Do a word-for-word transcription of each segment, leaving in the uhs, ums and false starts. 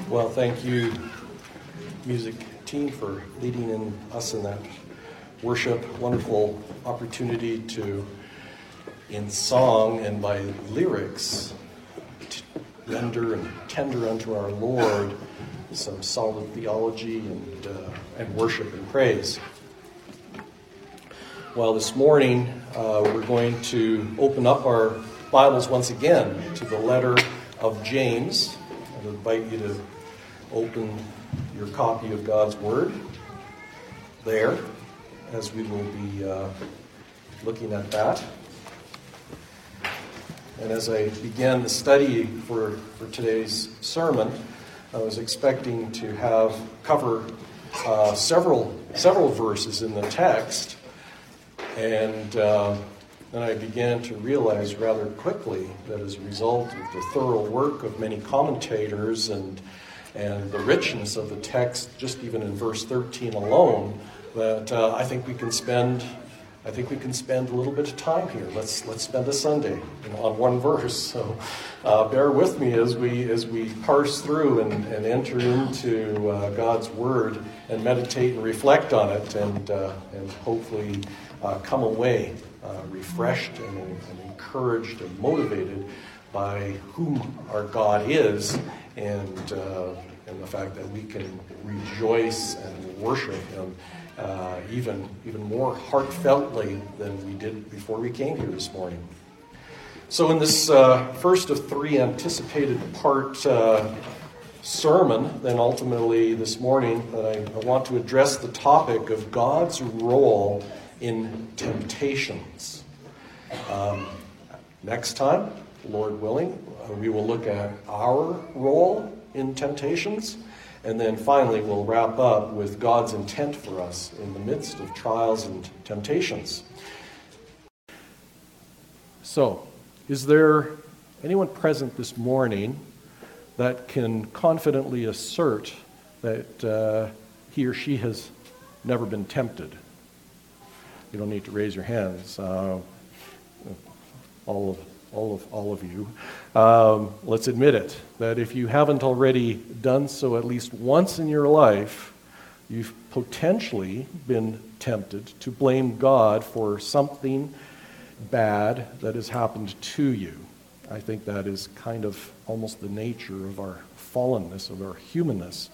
Well, thank you, music team, for leading in us in that worship. Wonderful opportunity to, in song and by lyrics, render and tender unto our Lord some solid theology and uh, and worship and praise. Well, this morning uh, we're going to open up our Bibles once again to the letter of James. I invite you to open your copy of God's Word there, as we will be uh, looking at that. And as I began the study for, for today's sermon, I was expecting to have cover uh, several several verses in the text, and uh, then I began to realize rather quickly that as a result of the thorough work of many commentators and and the richness of the text, just even in verse thirteen alone, that uh, I think we can spend I think we can spend a little bit of time here. Let's let's spend a Sunday, you know, on one verse. So uh, bear with me as we as we parse through and, and enter into uh, God's Word and meditate and reflect on it, and uh, and hopefully uh, come away uh, refreshed and, and encouraged and motivated by whom our God is, and uh, and the fact that we can rejoice and worship Him uh, even even more heartfeltly than we did before we came here this morning. So in this uh, first of three anticipated part uh, sermon, then ultimately this morning, that I, I want to address the topic of God's role in temptations. Um, next time, Lord willing, uh, we will look at our role in temptations, and then finally we'll wrap up with God's intent for us in the midst of trials and temptations. So, is there anyone present this morning that can confidently assert that uh, he or she has never been tempted? You don't need to raise your hands. Uh, all of all of all of you. Um, let's admit it, that if you haven't already done so at least once in your life, you've potentially been tempted to blame God for something bad that has happened to you. I think that is kind of almost the nature of our fallenness, of our humanness.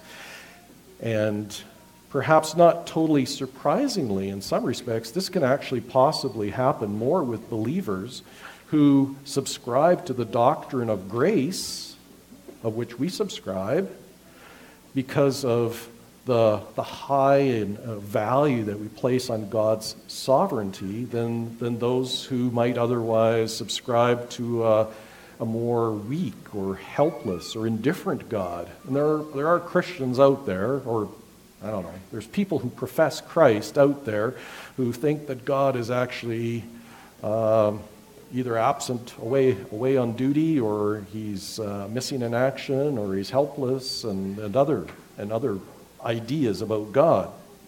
And perhaps not totally surprisingly, in some respects, this can actually possibly happen more with believers who subscribe to the doctrine of grace, of which we subscribe, because of the, the high and, uh, value that we place on God's sovereignty than, than those who might otherwise subscribe to uh, a more weak or helpless or indifferent God. And there are, there are Christians out there, or I don't know, there's people who profess Christ out there who think that God is actually um, either absent, away away on duty, or he's uh, missing in action, or he's helpless, and, and other and other ideas about God.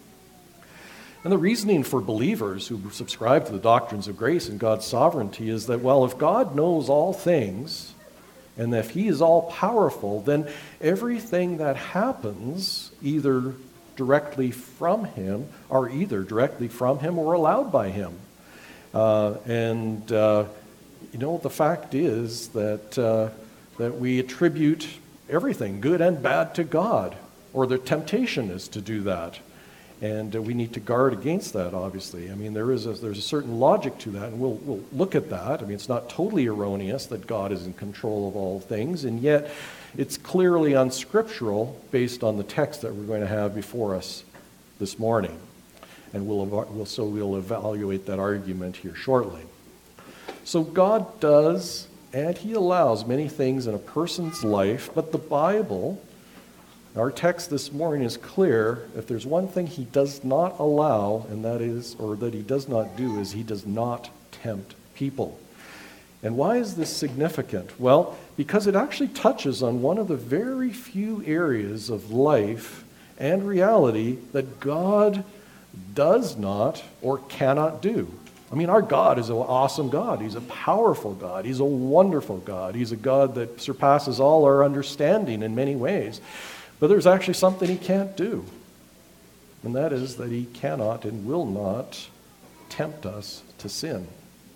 And the reasoning for believers who subscribe to the doctrines of grace and God's sovereignty is that, well, if God knows all things, and if He is all-powerful, then everything that happens, either directly from Him, are either directly from Him or allowed by Him. Uh, and, uh, you know, the fact is that uh, that we attribute everything, good and bad, to God, or the temptation is to do that. And uh, we need to guard against that, obviously. I mean, there is a, there's a certain logic to that, and we'll, we'll look at that. I mean, it's not totally erroneous that God is in control of all things, and yet it's clearly unscriptural based on the text that we're going to have before us this morning. And we'll, we'll so we'll evaluate that argument here shortly. So God does, and He allows many things in a person's life, but the Bible, our text this morning is clear. If there's one thing He does not allow, and that is, or that He does not do, is He does not tempt people. And why is this significant? Well, because it actually touches on one of the very few areas of life and reality that God does not or cannot do. I mean, our God is an awesome God. He's a powerful God. He's a wonderful God. He's a God that surpasses all our understanding in many ways. But there's actually something he can't do, and that is that he cannot and will not tempt us to sin.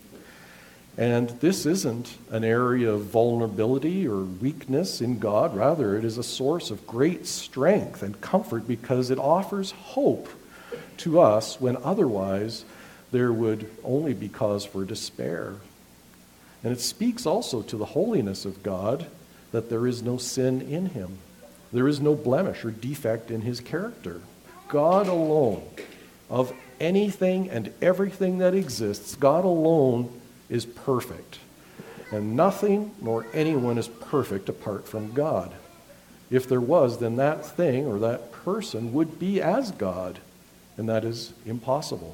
And this isn't an area of vulnerability or weakness in God. Rather, it is a source of great strength and comfort because it offers hope to us when otherwise there would only be cause for despair. And it speaks also to the holiness of God, that there is no sin in him. There is no blemish or defect in his character. God alone, of anything and everything that exists, God alone is perfect. And nothing nor anyone is perfect apart from God. If there was, then that thing or that person would be as God, and that is impossible.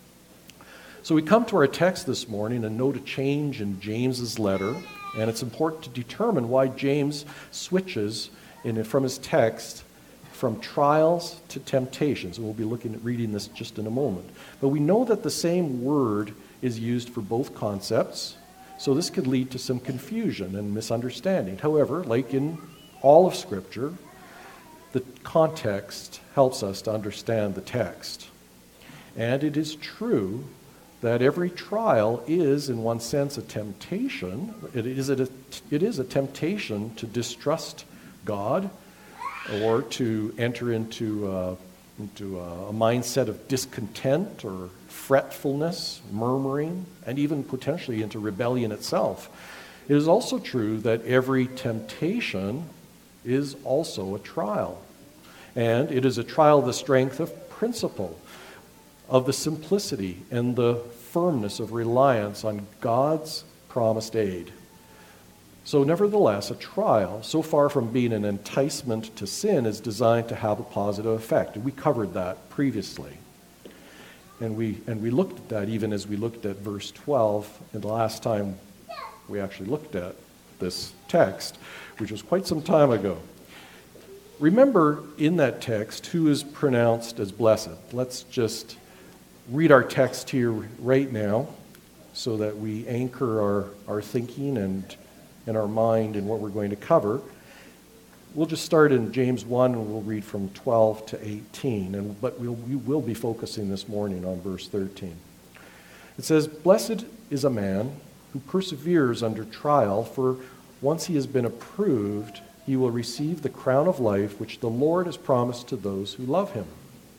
So we come to our text this morning and note a change in James's letter, and it's important to determine why James switches in, from his text from trials to temptations. And we'll be looking at reading this just in a moment. But we know that the same word is used for both concepts, so this could lead to some confusion and misunderstanding. However, like in all of Scripture, the context helps us to understand the text. And it is true that every trial is, in one sense, a temptation. It is a, it is a temptation to distrust God or to enter into, uh, into a mindset of discontent or fretfulness, murmuring, and even potentially into rebellion itself. It is also true that every temptation is also a trial. And it is a trial of the strength of principle, of the simplicity and the firmness of reliance on God's promised aid. So nevertheless, a trial, so far from being an enticement to sin, is designed to have a positive effect. And we covered that previously. And we and we looked at that even as we looked at verse twelve, and the last time we actually looked at this text, which was quite some time ago. Remember in that text who is pronounced as blessed. Let's just read our text here right now so that we anchor our, our thinking and, and our mind in what we're going to cover. We'll just start in James one, and we'll read from twelve to eighteen, and, but we'll, we will be focusing this morning on verse thirteen. It says, "Blessed is a man who perseveres under trial, for once he has been approved, he will receive the crown of life which the Lord has promised to those who love him.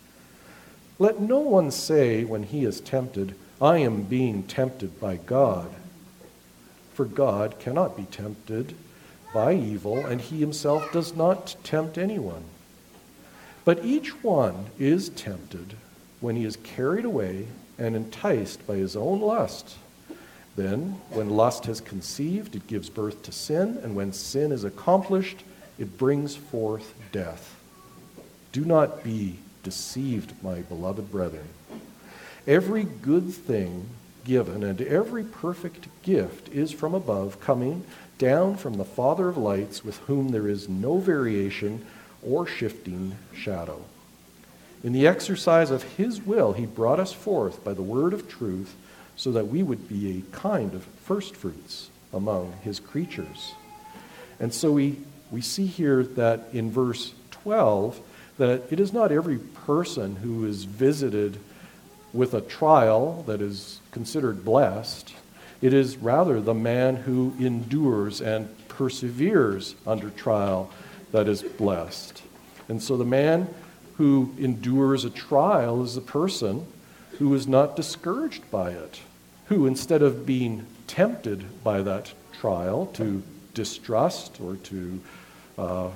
Let no one say when he is tempted, 'I am being tempted by God.' For God cannot be tempted by evil, and he himself does not tempt anyone. But each one is tempted when he is carried away and enticed by his own lust. Then, when lust has conceived, it gives birth to sin, and when sin is accomplished, it brings forth death. Do not be deceived, my beloved brethren. Every good thing given and every perfect gift is from above, coming down from the Father of lights, with whom there is no variation or shifting shadow. In the exercise of his will, he brought us forth by the word of truth, so that we would be a kind of firstfruits among his creatures." And so we, we see here that in verse twelve, that it is not every person who is visited with a trial that is considered blessed. It is rather the man who endures and perseveres under trial that is blessed. And so the man who endures a trial is the person who is not discouraged by it, who instead of being tempted by that trial to distrust or to uh,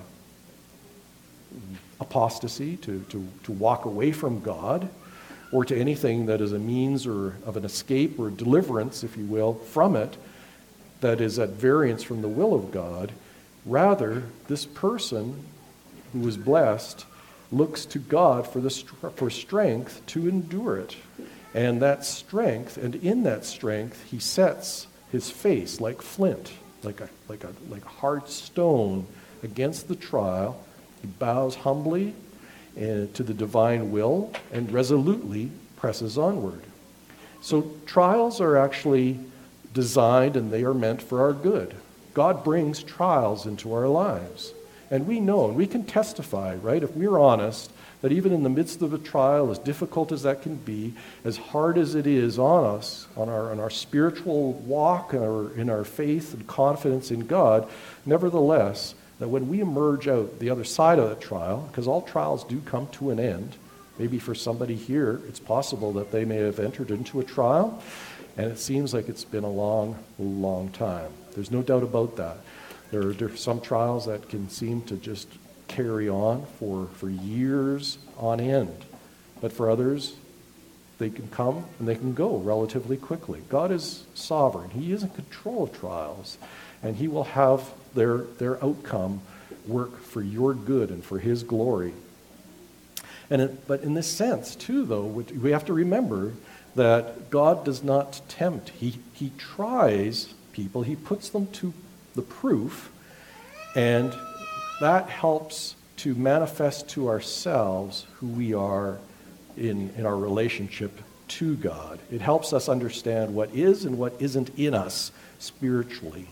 apostasy, to, to, to walk away from God, or to anything that is a means or of an escape or deliverance, if you will, from it, that is at variance from the will of God. Rather, this person who is blessed looks to God for the for strength to endure it. And that strength, and in that strength, he sets his face like flint, like a like a like a hard stone against the trial. He bows humbly and to the divine will and resolutely presses onward. So trials are actually designed, and they are meant for our good. God brings trials into our lives. And we know, and we can testify, right, if we're honest, that even in the midst of a trial, as difficult as that can be, as hard as it is on us, on our, on our spiritual walk, and our, in our faith and confidence in God, nevertheless, that when we emerge out the other side of that trial, because all trials do come to an end, maybe for somebody here, it's possible that they may have entered into a trial, and it seems like it's been a long, long time. There's no doubt about that. There are, there are some trials that can seem to just carry on for, for years on end. But for others, they can come and they can go relatively quickly. God is sovereign. He is in control of trials, and he will have their, their outcome work for your good and for his glory. And it, but in this sense, too, though, we have to remember that God does not tempt. He, he tries people. He puts them to the proof, and that helps to manifest to ourselves who we are in, in our relationship to God. It helps us understand what is and what isn't in us spiritually.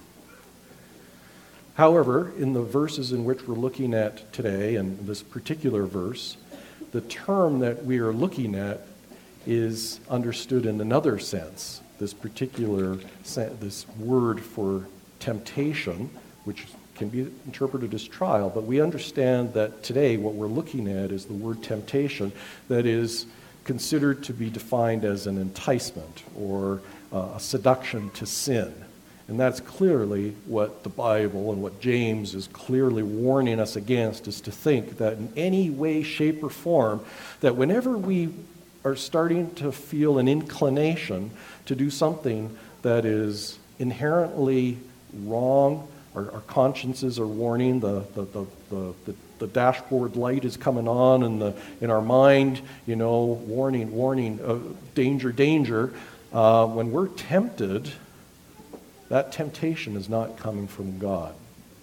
However, in the verses in which we're looking at today, and this particular verse, the term that we are looking at is understood in another sense. This particular, this word for temptation, which can be interpreted as trial, but we understand that today what we're looking at is the word temptation that is considered to be defined as an enticement or uh, a seduction to sin. And that's clearly what the Bible and what James is clearly warning us against, is to think that in any way, shape, or form, that whenever we are starting to feel an inclination to do something that is inherently wrong, Our, our consciences are warning, the the, the, the, the the dashboard light is coming on, and the in our mind, you know, warning, warning, uh, danger, danger. Uh, when we're tempted, that temptation is not coming from God.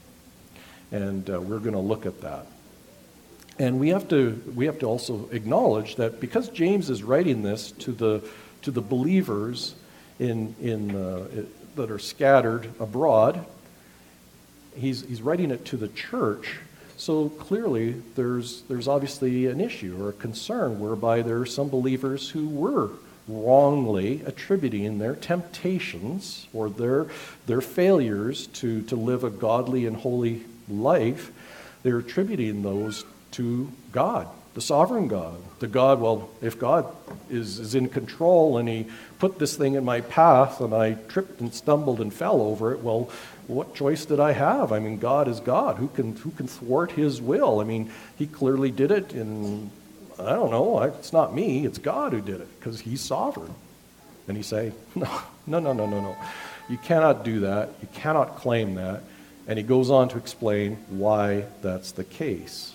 And uh, we're going to look at that. And we have to we have to also acknowledge that because James is writing this to the to the believers in in uh, that are scattered abroad, He's, he's writing it to the church, so clearly there's there's obviously an issue or a concern whereby there are some believers who were wrongly attributing their temptations or their their failures to, to live a godly and holy life. They're attributing those to God, the sovereign God. The God, well, if God is, is in control and he put this thing in my path and I tripped and stumbled and fell over it, well, what choice did I have? I mean, God is God. Who can who can thwart his will? I mean, he clearly did it, and I don't know, it's not me, it's God who did it, because he's sovereign. And he say, no, no, no, no, no, no. You cannot do that. You cannot claim that. And he goes on to explain why that's the case.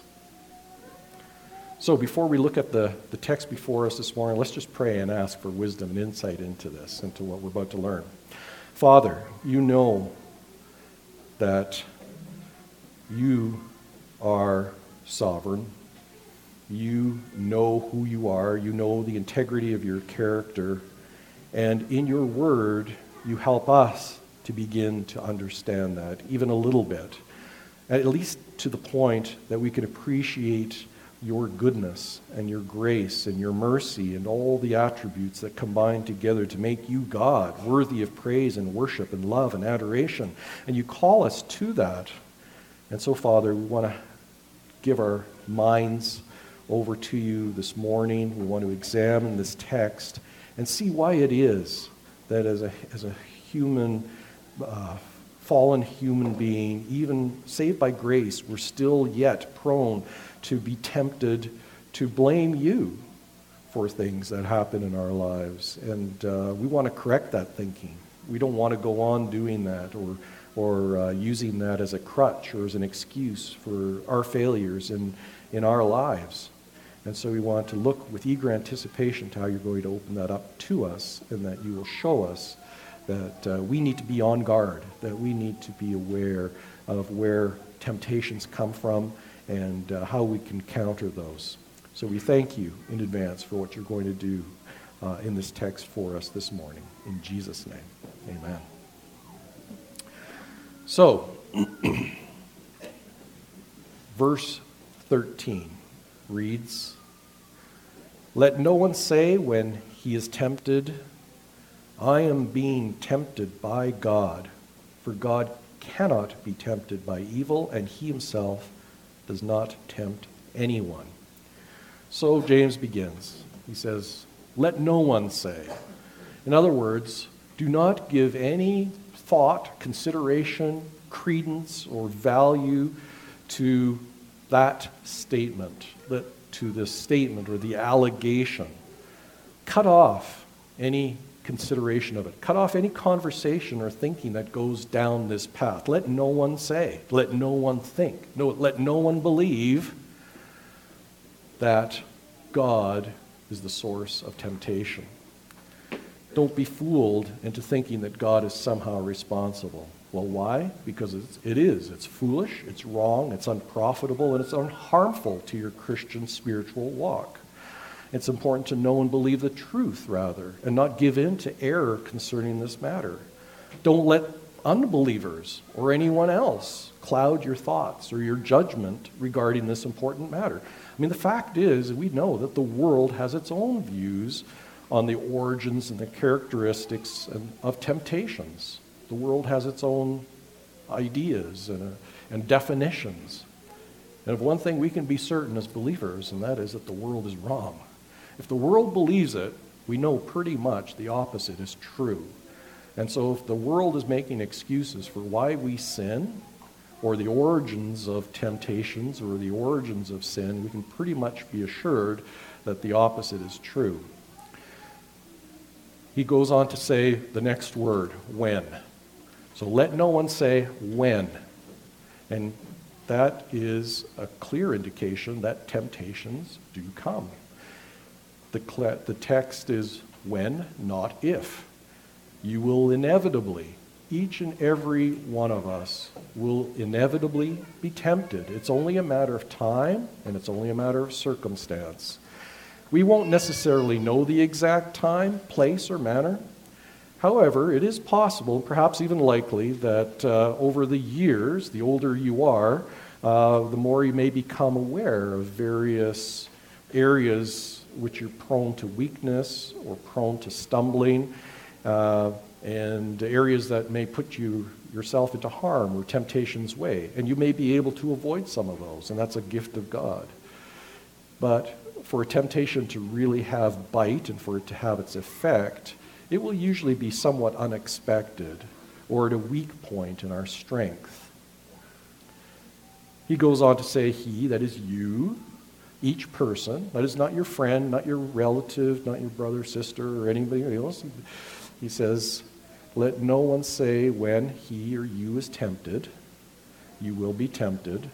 So before we look at the, the text before us this morning, let's just pray and ask for wisdom and insight into this, into what we're about to learn. Father, you know that you are sovereign. You know who you are. You know the integrity of your character. And in your word, you help us to begin to understand that, even a little bit, at least to the point that we can appreciate your goodness and your grace and your mercy and all the attributes that combine together to make you God, worthy of praise and worship and love and adoration. And you call us to that. And so, Father, we want to give our minds over to you this morning. We want to examine this text and see why it is that as a, as a human, uh, fallen human being, even saved by grace, we're still yet prone to be tempted to blame you for things that happen in our lives. And uh, we want to correct that thinking. We don't want to go on doing that or or uh, using that as a crutch or as an excuse for our failures in, in our lives. And so we want to look with eager anticipation to how you're going to open that up to us, and that you will show us that uh, we need to be on guard, that we need to be aware of where temptations come from and uh, how we can counter those. So we thank you in advance for what you're going to do uh, in this text for us this morning. In Jesus' name, amen. Verse thirteen reads, "Let no one say when he is tempted, 'I am being tempted by God,' for God cannot be tempted by evil, and he himself does not tempt anyone." So James begins. He says, let no one say. In other words, do not give any thought, consideration, credence, or value to that statement, to this statement or the allegation. Cut off any consideration of it. Cut off any conversation or thinking that goes down this path. Let no one say, let no one think, no, let no one believe that God is the source of temptation. Don't be fooled into thinking that God is somehow responsible. Well, why? Because it's, it is. It's foolish, it's wrong, it's unprofitable, and it's harmful to your Christian spiritual walk. It's important to know and believe the truth, rather, and not give in to error concerning this matter. Don't let unbelievers or anyone else cloud your thoughts or your judgment regarding this important matter. I mean, the fact is, we know that the world has its own views on the origins and the characteristics of temptations. The world has its own ideas and, uh, and definitions. And of one thing we can be certain as believers, and that is that the world is wrong. If the world believes it, we know pretty much the opposite is true. And so if the world is making excuses for why we sin, or the origins of temptations, or the origins of sin, we can pretty much be assured that the opposite is true. He goes on to say the next word, when. So let no one say when. And that is a clear indication that temptations do come. The, cl- the text is when, not if. You will inevitably, each and every one of us will inevitably be tempted. It's only a matter of time, and it's only a matter of circumstance. We won't necessarily know the exact time, place, or manner. However, it is possible, perhaps even likely, that uh, over the years, the older you are, uh, the more you may become aware of various areas which you're prone to weakness or prone to stumbling, uh, and areas that may put you yourself into harm or temptation's way. And you may be able to avoid some of those, and that's a gift of God. But for a temptation to really have bite and for it to have its effect, it will usually be somewhat unexpected or at a weak point in our strength. He goes on to say, he, that is you, each person, that is not your friend, not your relative, not your brother, sister, or anybody else. He says, let no one say when he or you is tempted. You will be tempted.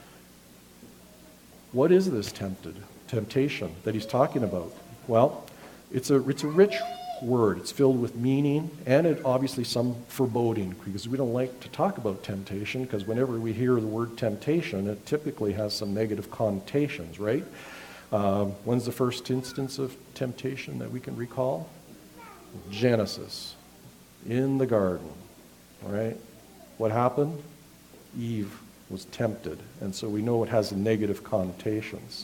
What is this tempted? Temptation that he's talking about? Well, it's a it's a rich word. It's filled with meaning and it obviously some foreboding, because we don't like to talk about temptation, because whenever we hear the word temptation, it typically has some negative connotations, right? Uh, when's the first instance of temptation that we can recall? Genesis, in the garden, right? What happened? Eve was tempted, and so we know it has negative connotations.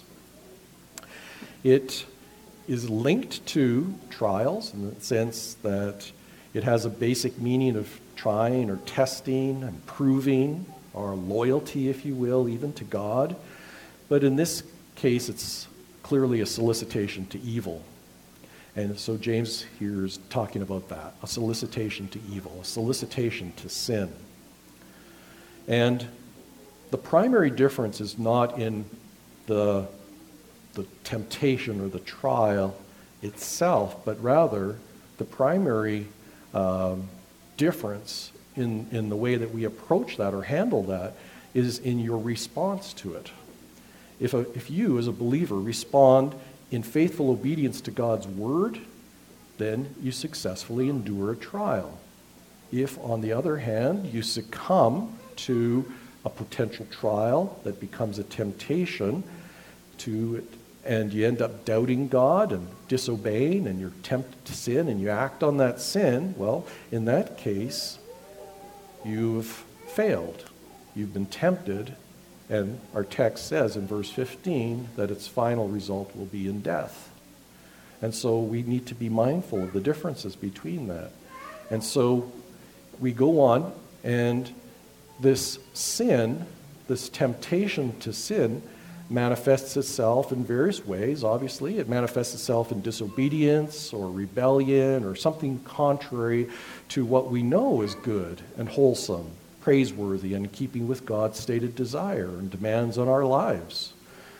It is linked to trials in the sense that it has a basic meaning of trying or testing and proving our loyalty, if you will, even to God. But in this case, it's clearly a solicitation to evil. And so James here is talking about that, a solicitation to evil, a solicitation to sin. And the primary difference is not in the the temptation or the trial itself, but rather the primary um, difference in, in the way that we approach that or handle that is in your response to it. If, a, if you, as a believer, respond in faithful obedience to God's word, then you successfully endure a trial. If, on the other hand, you succumb to a potential trial that becomes a temptation to it, and you end up doubting God and disobeying, and you're tempted to sin, and you act on that sin, well, in that case, you've failed. You've been tempted, And our text says in verse fifteen that its final result will be in death. And so we need to be mindful of the differences between that. And so we go on, and this sin, this temptation to sin, manifests itself in various ways. Obviously, it manifests itself in disobedience or rebellion or something contrary to what we know is good and wholesome, praiseworthy, and in keeping with God's stated desire and demands on our lives.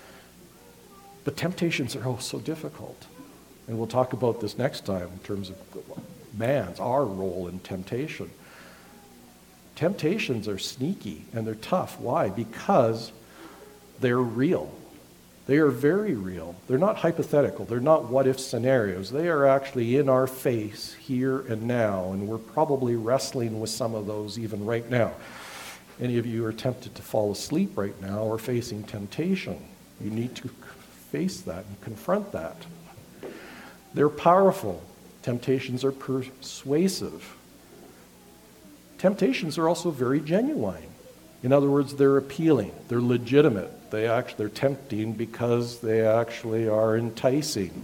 But temptations are oh so difficult. And we'll talk about this next time in terms of man's, our role in temptation. Temptations are sneaky and they're tough. Why? Because they're real. They are very real. They're not hypothetical. They're not what-if scenarios. They are actually in our face here and now, and we're probably wrestling with some of those even right now. Any of you are tempted to fall asleep right now or facing temptation. You need to face that and confront that. They're powerful. Temptations are persuasive. Temptations are also very genuine. In other words, they're appealing. They're legitimate. They actually, they're tempting because they actually are enticing.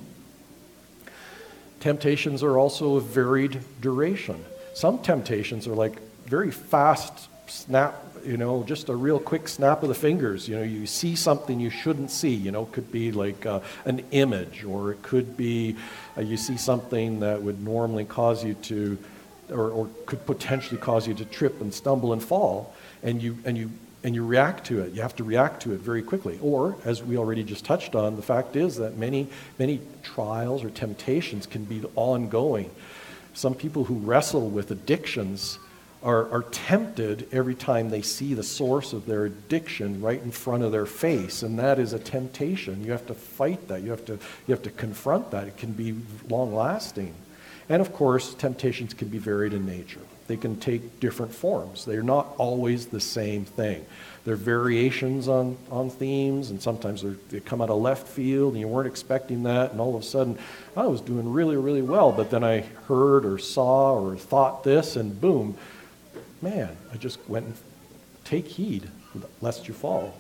Temptations are also of varied duration. Some temptations are like very fast snap, you know, just a real quick snap of the fingers. You know, you see something you shouldn't see. You know, it could be like uh, an image, or it could be uh, you see something that would normally cause you to, or, or could potentially cause you to trip and stumble and fall, and you and you and you react to it. You have to react to it very quickly. Or, as we already just touched on, the fact is that many many trials or temptations can be ongoing. Some people who wrestle with addictions Are, are tempted every time they see the source of their addiction right in front of their face, and that is a temptation. You have to fight that. You have to you have to confront that. It can be long-lasting. And of course, temptations can be varied in nature. They can take different forms. They're not always the same thing. They're variations on, on themes, and sometimes they come out of left field, and you weren't expecting that, and all of a sudden, I was doing really, really well, but then I heard or saw or thought this, and boom, man, I just went and take heed lest you fall.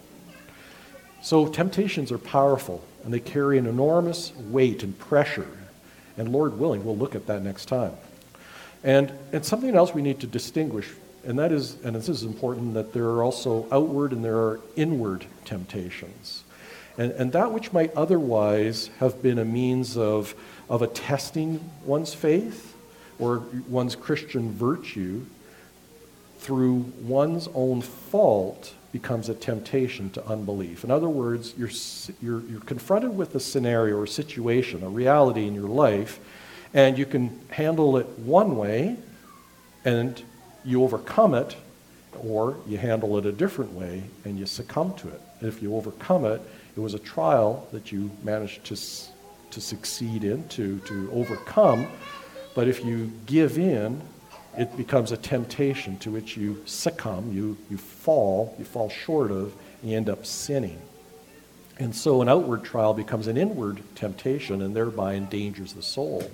So temptations are powerful, and they carry an enormous weight and pressure. And Lord willing, we'll look at that next time. And, and something else we need to distinguish, and that is, and this is important, that there are also outward and there are inward temptations. And, and that which might otherwise have been a means of, of attesting one's faith or one's Christian virtue, through one's own fault becomes a temptation to unbelief. In other words, you're, you're, you're confronted with a scenario or situation, a reality in your life, and you can handle it one way and you overcome it, or you handle it a different way and you succumb to it. And if you overcome it, it was a trial that you managed to, to succeed in, to, to overcome. But if you give in, it becomes a temptation to which you succumb, you, you fall, you fall short of, and you end up sinning. And so an outward trial becomes an inward temptation and thereby endangers the soul.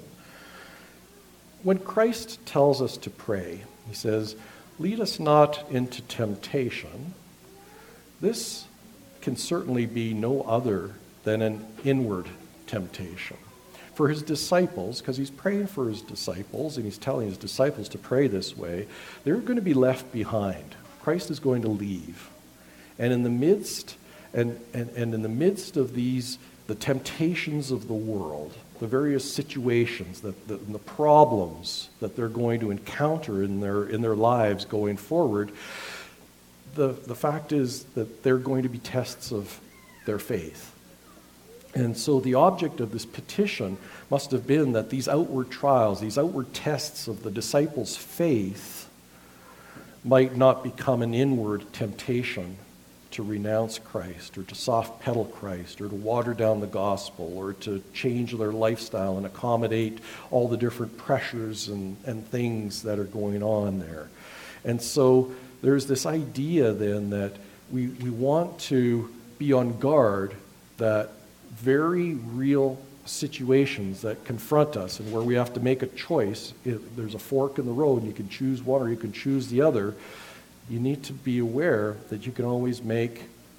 When Christ tells us to pray, he says, "Lead us not into temptation," this can certainly be no other than an inward temptation. For his disciples, because he's praying for his disciples and he's telling his disciples to pray this way, they're going to be left behind. Christ is going to leave. And in the midst and, and, and in the midst of these, the temptations of the world, the various situations, that the, the problems that they're going to encounter in their in their lives going forward, the, the fact is that they're going to be tests of their faith. And so the object of this petition must have been that these outward trials, these outward tests of the disciples' faith might not become an inward temptation to renounce Christ or to soft pedal Christ or to water down the gospel or to change their lifestyle and accommodate all the different pressures and, and things that are going on there. And so there's this idea then that we, we want to be on guard that very real situations that confront us and where we have to make a choice, if there's a fork in the road and you can choose one or you can choose the other, you need to be aware that you can always make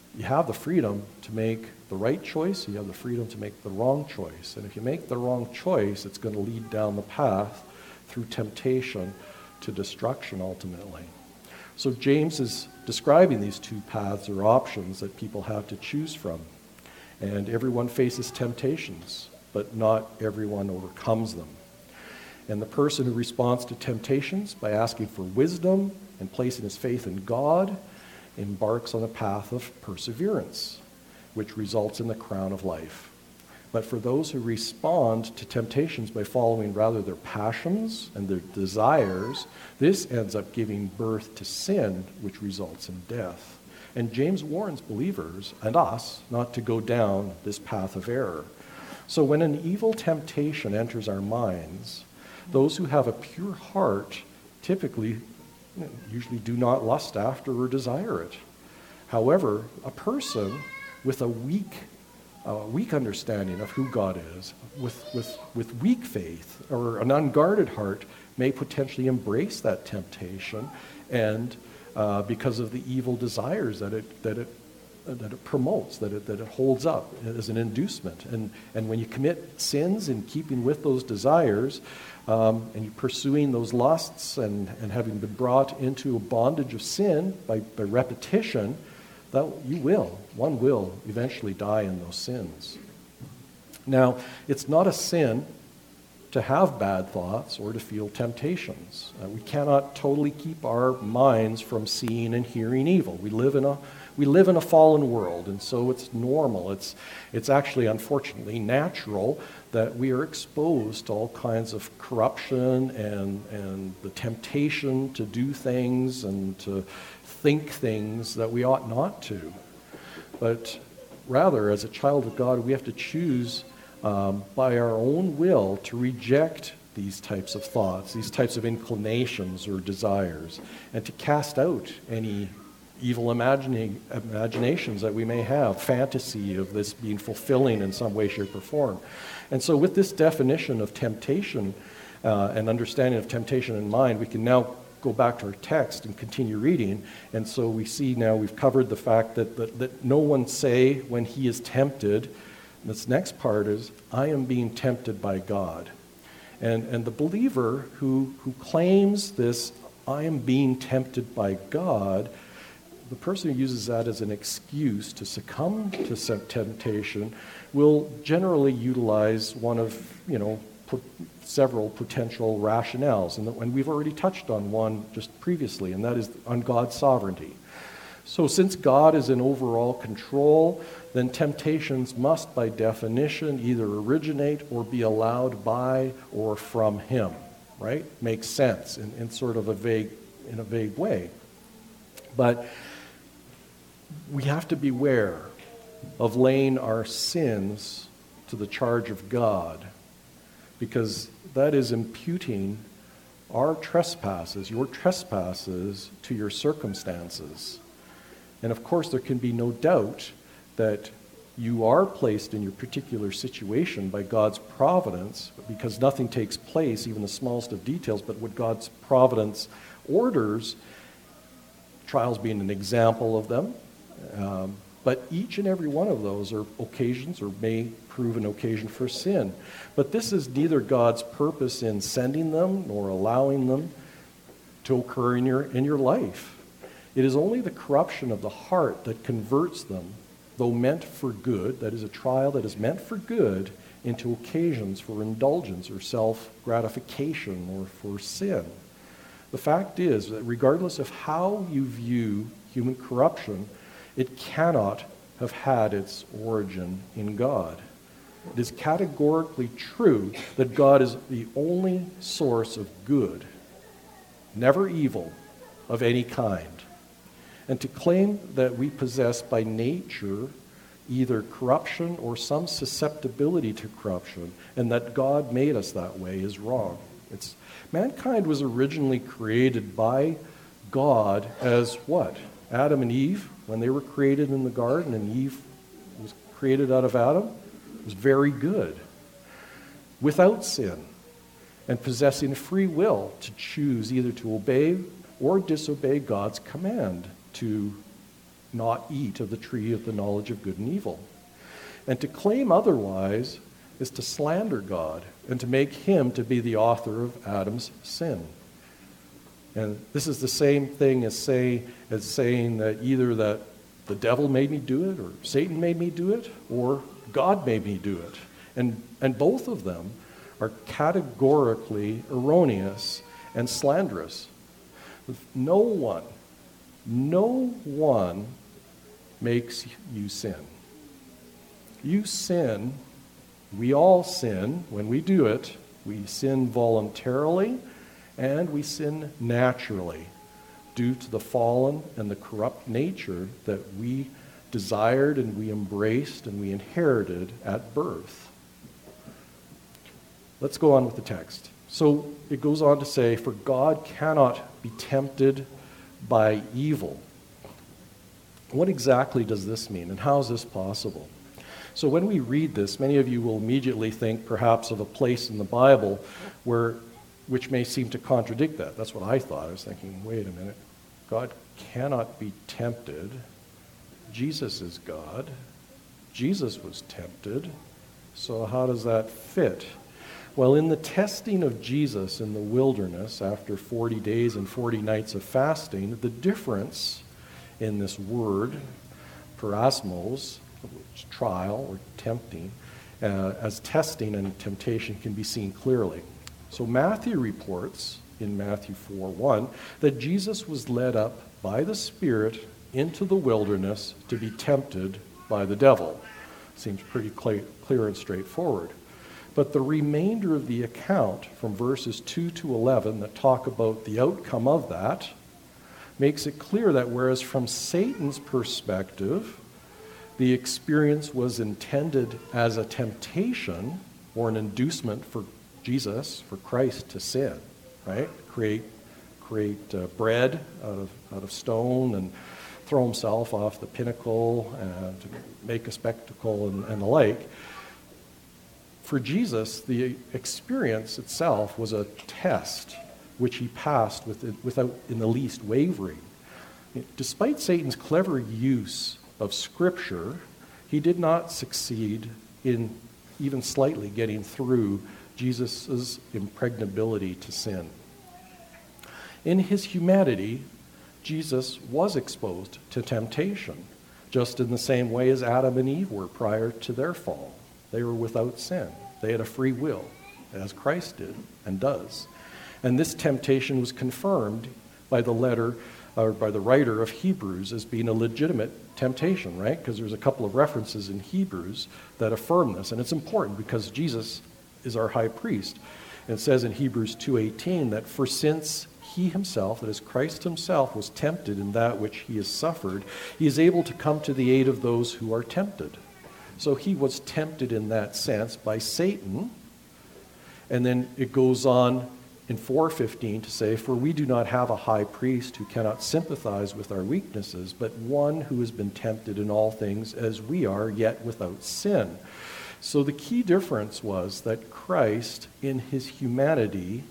you have the freedom to make the right choice, you have the freedom to make the wrong choice. And if you make the wrong choice, it's going to lead down the path through temptation to destruction ultimately. So James is describing these two paths or options that people have to choose from. And everyone faces temptations, but not everyone overcomes them. And the person who responds to temptations by asking for wisdom and placing his faith in God embarks on a path of perseverance, which results in the crown of life. But for those who respond to temptations by following rather their passions and their desires, this ends up giving birth to sin, which results in death. And James warns believers and us not to go down this path of error. So when an evil temptation enters our minds, those who have a pure heart typically, usually do not lust after or desire it. However, a person with a weak, uh, weak understanding of who God is, with, with, with weak faith or an unguarded heart, may potentially embrace that temptation, and uh, because of the evil desires that it that it that it promotes, that it that it holds up as an inducement, and and when you commit sins in keeping with those desires, um, and you're pursuing those lusts, and and having been brought into a bondage of sin by by repetition, that you will, one will eventually die in those sins. Now, it's not a sin to have bad thoughts or to feel temptations. Uh, we cannot totally keep our minds from seeing and hearing evil. We live in a we live in a fallen world, and so it's normal. It's it's actually, unfortunately, natural that we are exposed to all kinds of corruption and and the temptation to do things and to think things that we ought not to. But rather, as a child of God, we have to choose um, by our own will to reject these types of thoughts, these types of inclinations or desires, and to cast out any evil imagining, imaginations that we may have, fantasy of this being fulfilling in some way, shape, or form. And so with this definition of temptation uh, and understanding of temptation in mind, we can now go back to our text and continue reading. And so we see now we've covered the fact that, that, that no one say when he is tempted. This next part is, I am being tempted by God. And, and the believer who, who claims this, I am being tempted by God, the person who uses that as an excuse to succumb to some temptation will generally utilize one of, you know, po- several potential rationales. And, the, and we've already touched on one just previously, and that is on God's sovereignty. So since God is in overall control, then temptations must, by definition, either originate or be allowed by or from him, right? Makes sense in, in sort of a vague, in a vague way. But we have to beware of laying our sins to the charge of God, because that is imputing our trespasses, your trespasses, to your circumstances. And of course, there can be no doubt that you are placed in your particular situation by God's providence, because nothing takes place, even the smallest of details, but what God's providence orders, trials being an example of them. Um, but each and every one of those are occasions, or may prove an occasion for sin. But this is neither God's purpose in sending them nor allowing them to occur in your in your life. It is only the corruption of the heart that converts them, though meant for good, that is a trial that is meant for good, into occasions for indulgence or self-gratification or for sin. The fact is that regardless of how you view human corruption, it cannot have had its origin in God. It is categorically true that God is the only source of good, never evil of any kind. And to claim that we possess by nature either corruption or some susceptibility to corruption, and that God made us that way, is wrong. It's, mankind was originally created by God as what? Adam and Eve, when they were created in the garden, and Eve was created out of Adam, was very good, without sin, and possessing free will to choose either to obey or disobey God's command to not eat of the tree of the knowledge of good and evil. And to claim otherwise is to slander God and to make him to be the author of Adam's sin. And this is the same thing as, say, as saying that either that the devil made me do it, or Satan made me do it, or God made me do it. And, and both of them are categorically erroneous and slanderous. No one, no one makes you sin. You sin, we all sin. When we do it, we sin voluntarily and we sin naturally due to the fallen and the corrupt nature that we desired and we embraced and we inherited at birth. Let's go on with the text. So it goes on to say, for God cannot be tempted by evil. What exactly does this mean, and how is this possible? So when we read this, many of you will immediately think perhaps of a place in the Bible where, which may seem to contradict that. That's what I thought. I was thinking, wait a minute, God cannot be tempted. Jesus is God. Jesus was tempted. So how does that fit? Well, in the testing of Jesus in the wilderness after forty days and forty nights of fasting, the difference in this word, parasmos, which is trial or tempting, uh, as testing and temptation can be seen clearly. So Matthew reports in Matthew four one that Jesus was led up by the Spirit into the wilderness to be tempted by the devil. Seems pretty clear, clear and straightforward. But the remainder of the account from verses two to eleven that talk about the outcome of that makes it clear that whereas from Satan's perspective, the experience was intended as a temptation or an inducement for Jesus, for Christ to sin, right? Create, create uh, bread out of, out of stone and throw himself off the pinnacle and to make a spectacle and, and the like. For Jesus, the experience itself was a test which he passed with, without in the least wavering. Despite Satan's clever use of Scripture, he did not succeed in even slightly getting through Jesus' impregnability to sin. In his humanity, Jesus was exposed to temptation, just in the same way as Adam and Eve were prior to their fall. They were without sin. They had a free will, as Christ did and does. And this temptation was confirmed by the letter, or by the writer of Hebrews as being a legitimate temptation, right? Because there's a couple of references in Hebrews that affirm this. And it's important because Jesus is our high priest. And it says in Hebrews two eighteen that for since he himself, that is Christ himself, was tempted in that which he has suffered, he is able to come to the aid of those who are tempted. So he was tempted in that sense by Satan. And then it goes on in four fifteen to say, for we do not have a high priest who cannot sympathize with our weaknesses, but one who has been tempted in all things as we are, yet without sin. So the key difference was that Christ, in his humanity,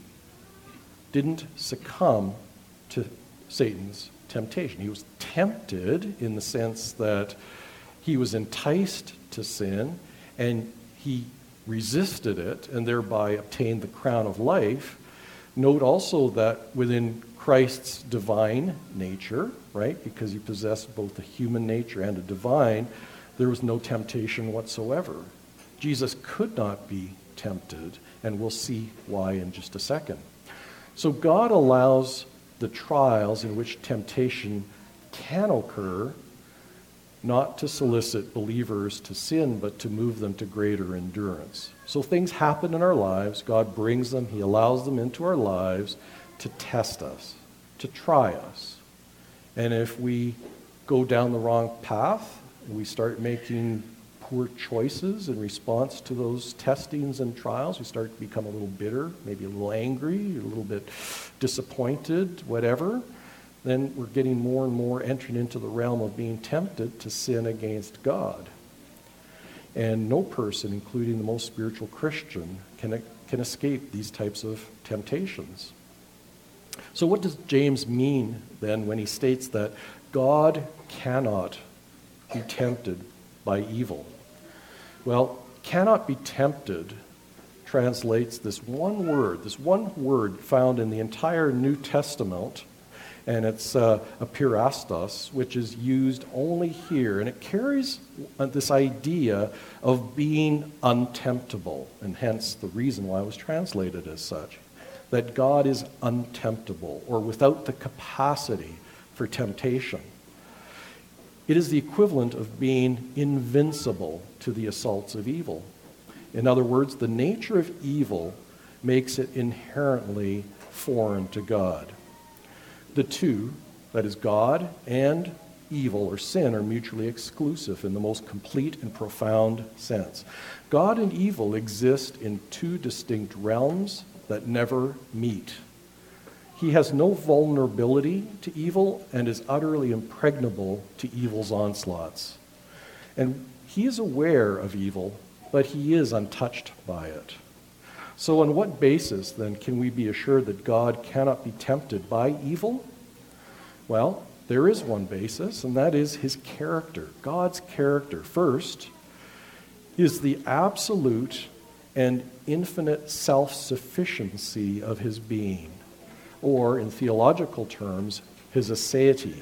didn't succumb to Satan's temptation. He was tempted in the sense that he was enticed to sin, and he resisted it and thereby obtained the crown of life. Note also that within Christ's divine nature, right, because he possessed both a human nature and a divine, there was no temptation whatsoever. Jesus could not be tempted, and we'll see why in just a second. So God allows the trials in which temptation can occur not to solicit believers to sin, but to move them to greater endurance. So things happen in our lives. God brings them. He allows them into our lives to test us, to try us. And if we go down the wrong path, and we start making poor choices in response to those testings and trials, we start to become a little bitter, maybe a little angry, a little bit disappointed, whatever, then we're getting more and more entering into the realm of being tempted to sin against God. And no person, including the most spiritual Christian, can, can escape these types of temptations. So what does James mean then when he states that God cannot be tempted by evil. Well, cannot be tempted translates this one word, this one word found in the entire New Testament, and it's uh, apirastos, which is used only here, and it carries this idea of being untemptable, and hence the reason why it was translated as such, that God is untemptable, or without the capacity for temptation. It is the equivalent of being invincible to the assaults of evil. In other words, the nature of evil makes it inherently foreign to God. The two, that is God and evil or sin, are mutually exclusive in the most complete and profound sense. God and evil exist in two distinct realms that never meet. He has no vulnerability to evil and is utterly impregnable to evil's onslaughts. And he is aware of evil, but he is untouched by it. So on what basis, then, can we be assured that God cannot be tempted by evil? Well, there is one basis, and that is his character. God's character, first, is the absolute and infinite self-sufficiency of his being, or in theological terms, his aseity.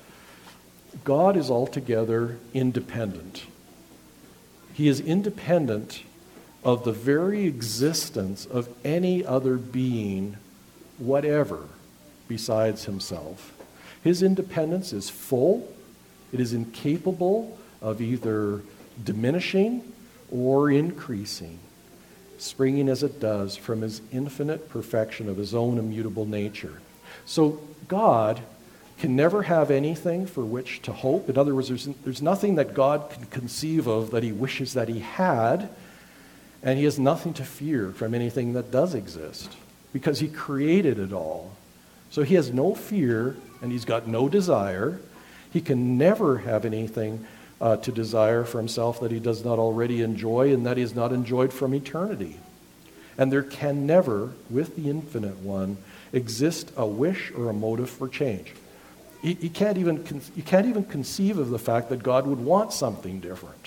God is altogether independent. He is independent of the very existence of any other being, whatever, besides himself. His independence is full. It is incapable of either diminishing or increasing, springing as it does from his infinite perfection of his own immutable nature. So God can never have anything for which to hope. In other words, there's, there's nothing that God can conceive of that he wishes that he had, and he has nothing to fear from anything that does exist, because he created it all. So he has no fear, and he's got no desire. He can never have anything uh, to desire for himself that he does not already enjoy, and that he has not enjoyed from eternity. And there can never, with the infinite one, exist a wish or a motive for change. You, you can't even con- you can't even conceive of the fact that God would want something different.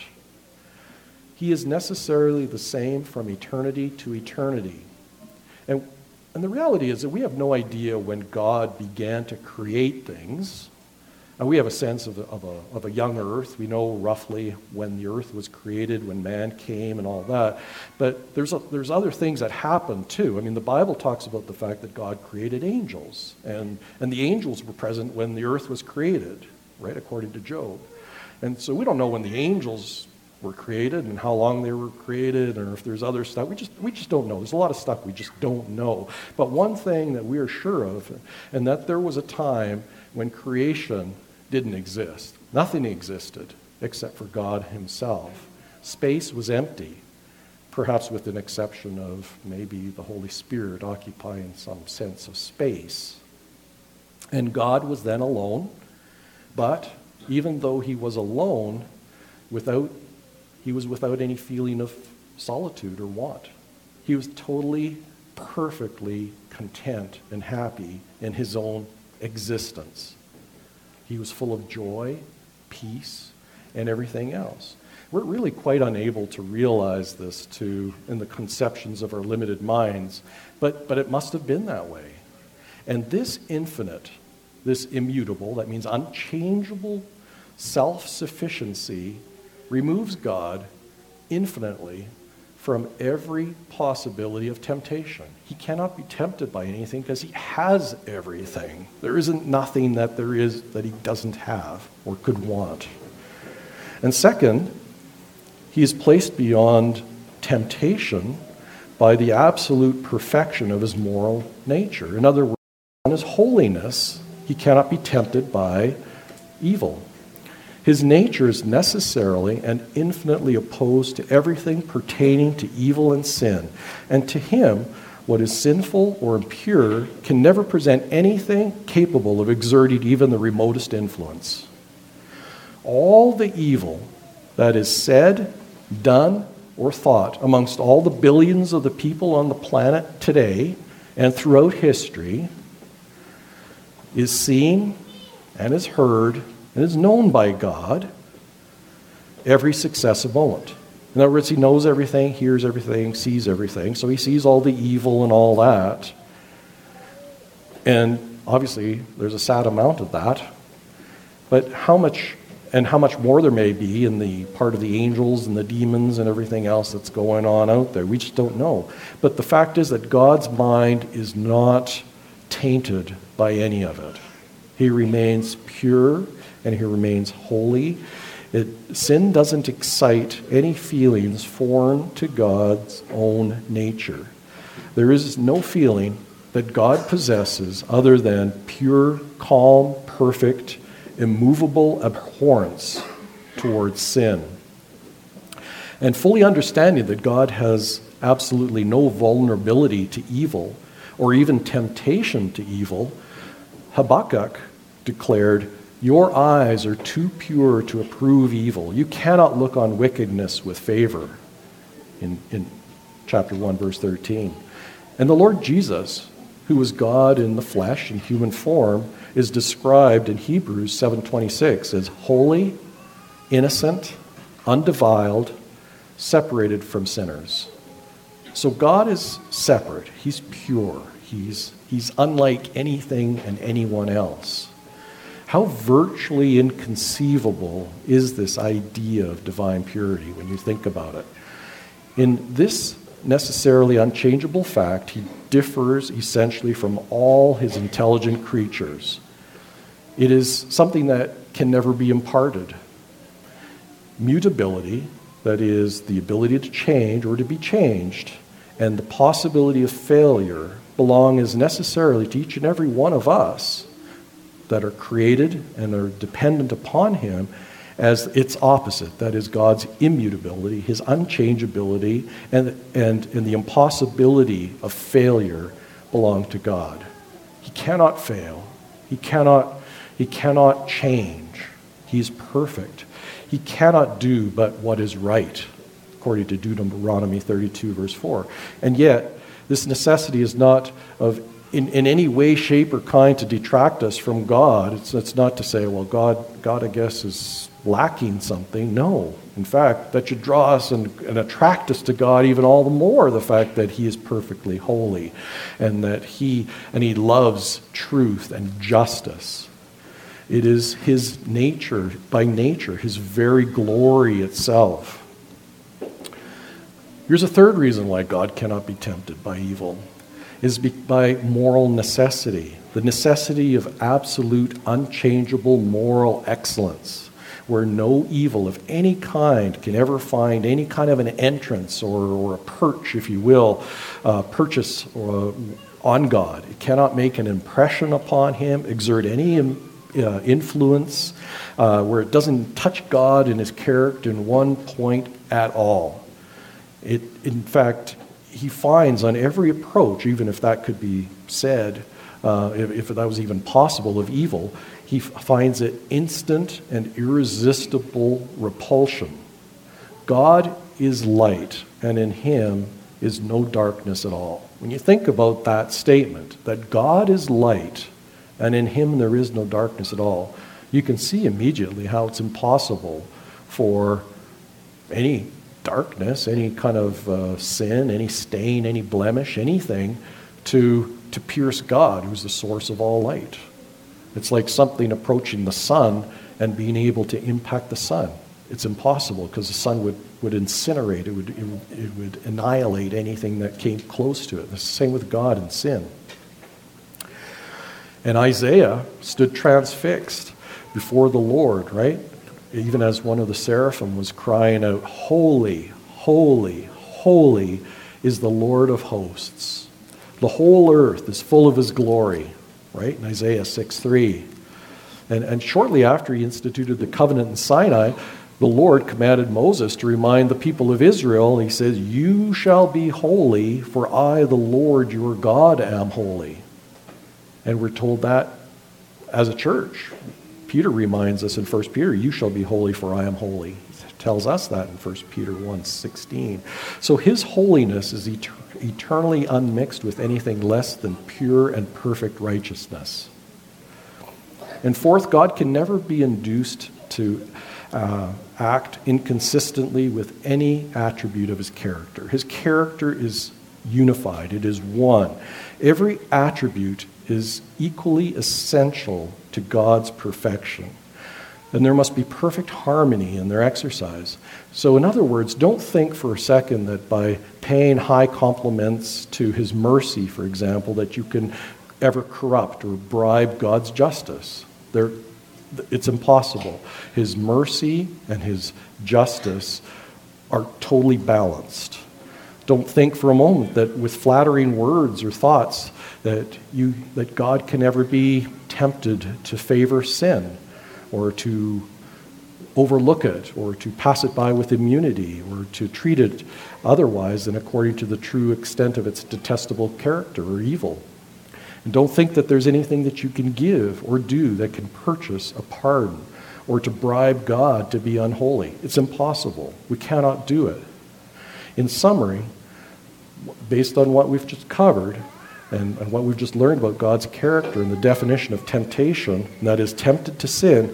He is necessarily the same from eternity to eternity. And, and the reality is that we have no idea when God began to create things. And we have a sense of a, of, a, of a young earth. We know roughly when the earth was created, when man came and all that. But there's, a, there's other things that happen too. I mean, the Bible talks about the fact that God created angels. And, and the angels were present when the earth was created, right, according to Job. And so we don't know when the angels were created and how long they were created, or if there's other stuff. We just we just don't know. There's a lot of stuff we just don't know. But one thing that we are sure of, and that there was a time when creation didn't exist. Nothing existed except for God himself. Space was empty, perhaps with an exception of maybe the Holy Spirit occupying some sense of space. And God was then alone, but even though he was alone, without He was without any feeling of solitude or want. He was totally, perfectly content and happy in his own existence. He was full of joy, peace, and everything else. We're really quite unable to realize this to in the conceptions of our limited minds, but, but it must have been that way. And this infinite, this immutable, that means unchangeable self-sufficiency, removes God infinitely from every possibility of temptation. He cannot be tempted by anything because he has everything. There isn't nothing that there is that he doesn't have or could want. And second, he is placed beyond temptation by the absolute perfection of his moral nature. In other words, on his holiness, he cannot be tempted by evil. His nature is necessarily and infinitely opposed to everything pertaining to evil and sin. And to him, what is sinful or impure can never present anything capable of exerting even the remotest influence. All the evil that is said, done, or thought amongst all the billions of the people on the planet today and throughout history is seen, and is heard and is known by God every successive moment. In other words, he knows everything, hears everything, sees everything. So he sees all the evil and all that. And obviously, there's a sad amount of that. But how much, and how much more there may be in the part of the angels and the demons and everything else that's going on out there, we just don't know. But the fact is that God's mind is not tainted by any of it. He remains pure and he remains holy. It, sin doesn't excite any feelings foreign to God's own nature. There is no feeling that God possesses other than pure, calm, perfect, immovable abhorrence towards sin. And fully understanding that God has absolutely no vulnerability to evil or even temptation to evil, Habakkuk declared, "Your eyes are too pure to approve evil. You cannot look on wickedness with favor," in, in chapter one, verse thirteen. And the Lord Jesus, who was God in the flesh, in human form, is described in Hebrews seven twenty-six as holy, innocent, undefiled, separated from sinners. So God is separate. He's pure. He's, he's unlike anything and anyone else. How virtually inconceivable is this idea of divine purity when you think about it? In this necessarily unchangeable fact, he differs essentially from all his intelligent creatures. It is something that can never be imparted. Mutability, that is, the ability to change or to be changed, and the possibility of failure belong as necessarily to each and every one of us that are created and are dependent upon him as its opposite. That is God's immutability, his unchangeability, and, and, and the impossibility of failure belong to God. He cannot fail. He cannot, he cannot change. He's perfect. He cannot do but what is right, according to Deuteronomy thirty-two, verse four. And yet, this necessity is not of In, in any way, shape, or kind to detract us from God. It's, it's not to say, well, God, God, I guess, is lacking something. No. In fact, that should draw us and, and attract us to God even all the more, the fact that he is perfectly holy and that he, and he loves truth and justice. It is his nature, by nature, his very glory itself. Here's a third reason why God cannot be tempted by evil. Is by moral necessity, the necessity of absolute, unchangeable moral excellence, where no evil of any kind can ever find any kind of an entrance or, or a perch, if you will, uh, purchase or, uh, on God. It cannot make an impression upon him, exert any uh, influence, uh, where it doesn't touch God and his character in one point at all. It, in fact, he finds on every approach, even if that could be said, uh, if, if that was even possible of evil, he f- finds it instant and irresistible repulsion. God is light, and in him is no darkness at all. When you think about that statement, that God is light, and in him there is no darkness at all, you can see immediately how it's impossible for any darkness, any kind of uh, sin, any stain, any blemish, anything to, to pierce God, who's the source of all light. It's like something approaching the sun and being able to impact the sun. It's impossible because the sun would, would incinerate, it would, it would, it would annihilate anything that came close to it. The same with God and sin. And Isaiah stood transfixed before the Lord, right? Even as one of the seraphim was crying out, "Holy, holy, holy is the Lord of hosts. The whole earth is full of his glory," right? In Isaiah six three. And, and shortly after he instituted the covenant in Sinai, the Lord commanded Moses to remind the people of Israel. He says, "You shall be holy, for I, the Lord your God, am holy." And we're told that as a church. Peter reminds us in First Peter, "You shall be holy, for I am holy." He tells us that in First Peter one sixteen. So his holiness is et- eternally unmixed with anything less than pure and perfect righteousness. And fourth, God can never be induced to uh, act inconsistently with any attribute of his character. His character is unified. It is one. Every attribute is equally essential to God's perfection. And there must be perfect harmony in their exercise. So in other words, don't think for a second that by paying high compliments to his mercy, for example, that you can ever corrupt or bribe God's justice. There, it's impossible. His mercy and his justice are totally balanced. Don't think for a moment that with flattering words or thoughts that you that God can ever be tempted to favor sin or to overlook it or to pass it by with immunity or to treat it otherwise than according to the true extent of its detestable character or evil. And don't think that there's anything that you can give or do that can purchase a pardon or to bribe God to be unholy. It's impossible. We cannot do it. In summary, based on what we've just covered and, and what we've just learned about God's character and the definition of temptation, and that is tempted to sin,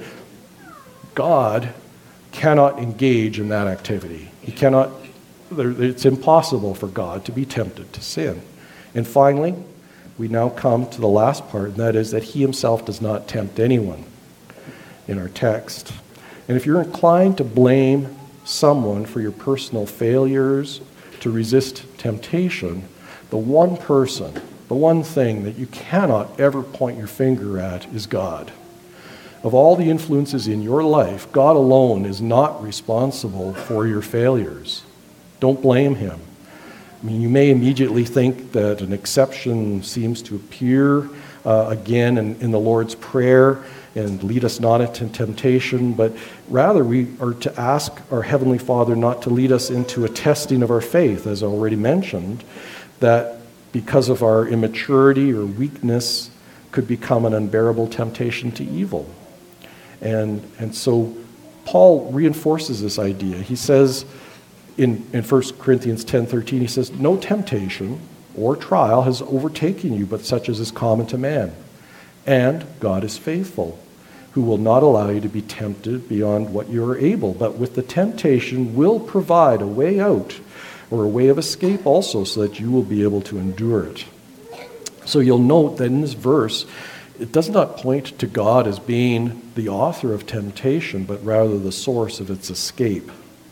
God cannot engage in that activity. He cannot, it's impossible for God to be tempted to sin. And finally, we now come to the last part, and that is that he himself does not tempt anyone in our text. And if you're inclined to blame someone for your personal failures to resist temptation, the one person, the one thing that you cannot ever point your finger at is God. Of all the influences in your life, God alone is not responsible for your failures. Don't blame him. I mean, you may immediately think that an exception seems to appear uh, again in, in the Lord's Prayer and lead us not into temptation, but rather we are to ask our Heavenly Father not to lead us into a testing of our faith, as already mentioned, that because of our immaturity or weakness could become an unbearable temptation to evil. And, and so Paul reinforces this idea. He says in, in First Corinthians ten thirteen, he says, "No temptation or trial has overtaken you, but such as is common to man. And God is faithful, who will not allow you to be tempted beyond what you are able, but with the temptation will provide a way out or a way of escape also, so that you will be able to endure it." So you'll note that in this verse, it does not point to God as being the author of temptation, but rather the source of its escape.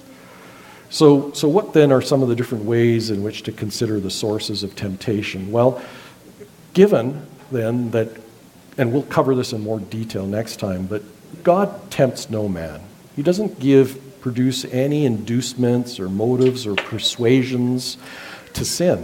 So, so what then are some of the different ways in which to consider the sources of temptation? Well, given then that, and we'll cover this in more detail next time, but God tempts no man. He doesn't give, produce any inducements or motives or persuasions to sin.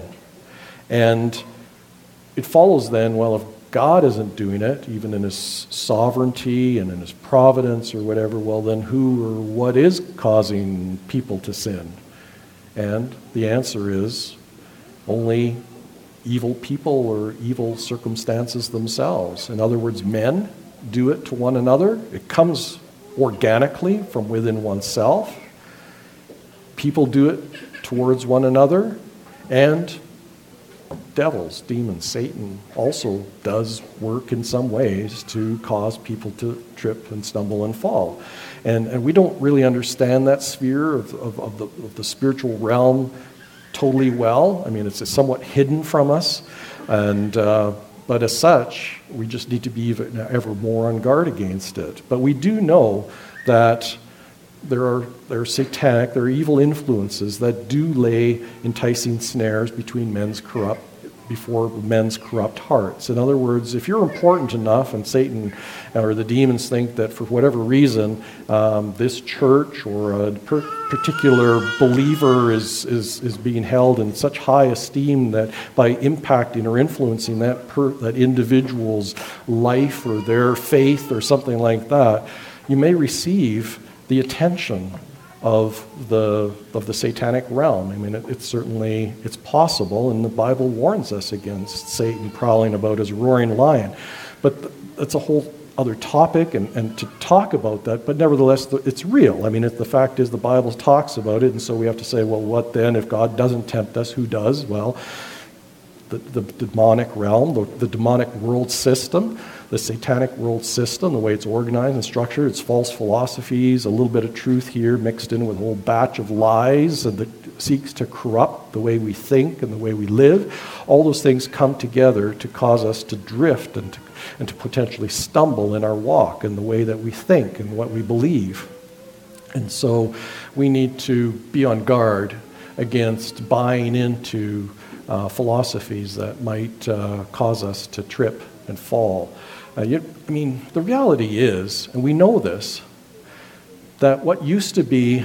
And it follows then, well, if God isn't doing it, even in his sovereignty and in his providence or whatever, well then who or what is causing people to sin? And the answer is only evil people or evil circumstances themselves. In other words, men do it to one another. It comes organically from within oneself. People do it towards one another, and devils, demons, Satan also does work in some ways to cause people to trip and stumble and fall. And, and we don't really understand that sphere of, of, of, the, of the spiritual realm totally well. I mean, it's somewhat hidden from us. And uh, but as such, we just need to be even, ever more on guard against it. But we do know that there are, there are satanic, there are evil influences that do lay enticing snares between men's corrupt before men's corrupt hearts. In other words, if you're important enough and Satan or the demons think that for whatever reason um, this church or a per- particular believer is, is, is being held in such high esteem that by impacting or influencing that, per- that individual's life or their faith or something like that, you may receive the attention of the of the satanic realm. I mean, it, it's certainly, it's possible, and the Bible warns us against Satan prowling about as a roaring lion. But th- that's a whole other topic, and, and to talk about that, but nevertheless, th- it's real. I mean, it, the fact is the Bible talks about it, and so we have to say, well, what then? If God doesn't tempt us, who does? Well, the, the demonic realm, the, the demonic world system, the satanic world system, the way it's organized and structured. It's false philosophies, a little bit of truth here mixed in with a whole batch of lies and that seeks to corrupt the way we think and the way we live. All those things come together to cause us to drift and to, and to potentially stumble in our walk and the way that we think and what we believe. And so we need to be on guard against buying into uh, philosophies that might uh, cause us to trip and fall. Uh, you, I mean, the reality is, and we know this, that what used to be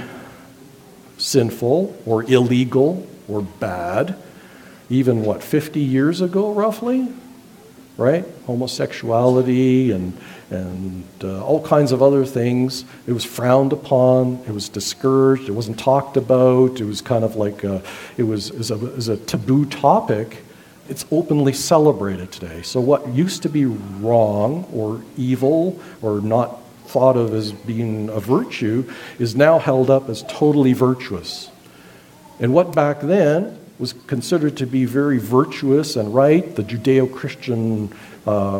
sinful or illegal or bad, even what, fifty years ago roughly, right? Homosexuality and and uh, all kinds of other things. It was frowned upon. It was discouraged. It wasn't talked about. It was kind of like a, it was as a, as a taboo topic. It's openly celebrated today. So what used to be wrong or evil or not thought of as being a virtue is now held up as totally virtuous. And what back then was considered to be very virtuous and right, the Judeo-Christian uh,